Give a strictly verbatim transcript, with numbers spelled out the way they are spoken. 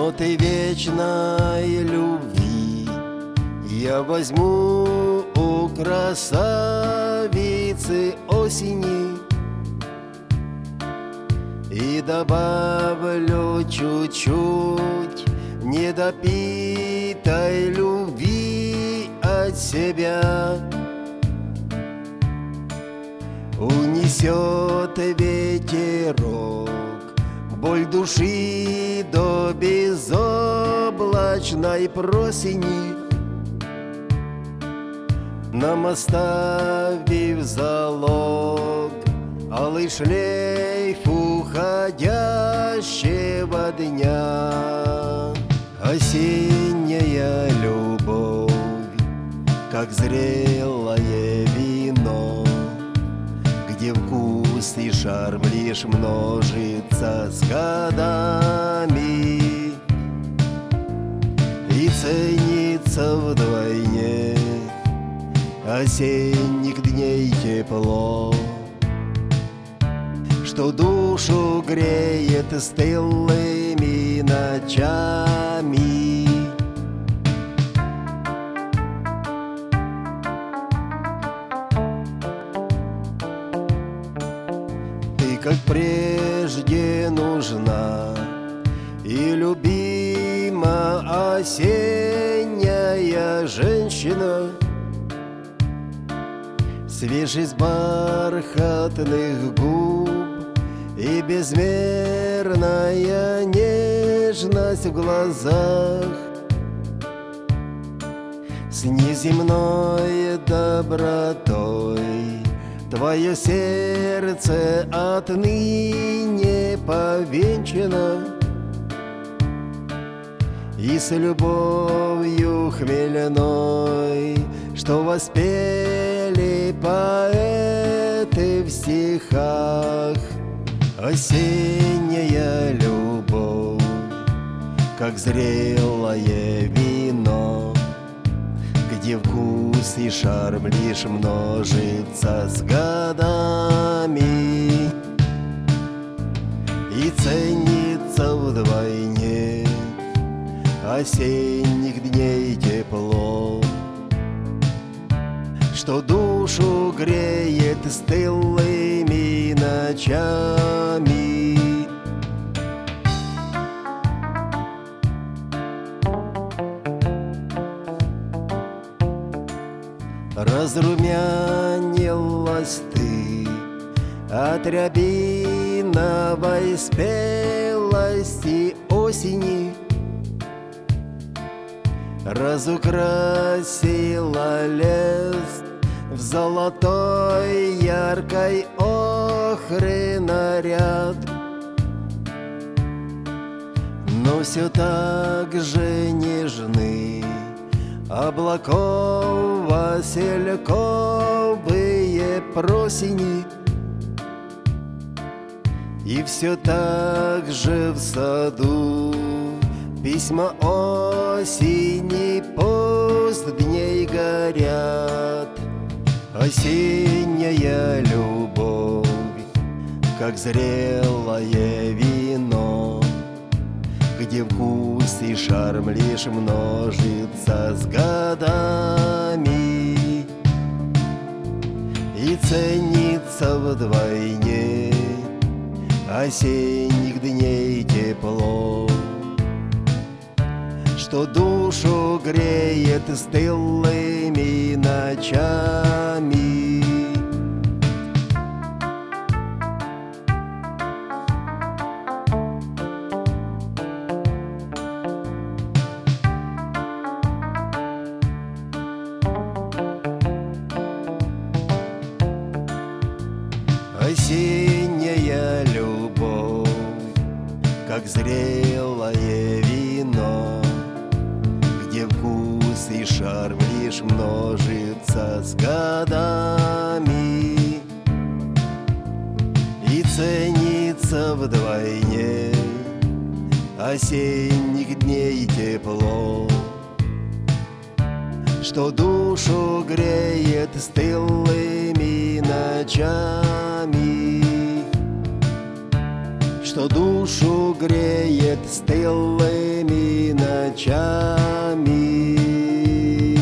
ноты вечной любви я возьму у красавицы осени и добавлю чуть-чуть недопитой любви от себя. Унесет ветерок боль души до безоблачной просени, нам оставив залог алый шлейф уходящего дня. Осенняя любовь, как зрелое вино, где вкус и шарм лишь множится с годами и ценится вдвойне осенних дней тепло, что душу греет стылыми ночами. Ты, как прежде, нужна и любима осенняя женщина, свежесть бархатных губ и безмерная нежность в глазах, с неземной добротой твое сердце отныне повенчано, и с любовью хмельной, что воспели поэты в стихах. Осенняя любовь, как зрелое вино, где вкус и шарм лишь множится с годами и ценится вдвойне осенних дней тепло, что душу греет стылыми ночами. Разрумянилась ты от рябиновой спелости осени, разукрасила лес в золотой яркой охры наряд, но все так же нежны облаков васильковые просени, и все так же в саду письма осени пост дней горят. Осенняя любовь, как зрелое вино, где вкус и шарм лишь множится с годами и ценится вдвойне осенних дней тепло, что душу греет стылыми ночами. Осенняя любовь, как зрелое вино, где вкус и шарм лишь множится с годами и ценится вдвойне осенних дней тепло, что душу греет стылыми ночами. что душу греет стылыми ночами.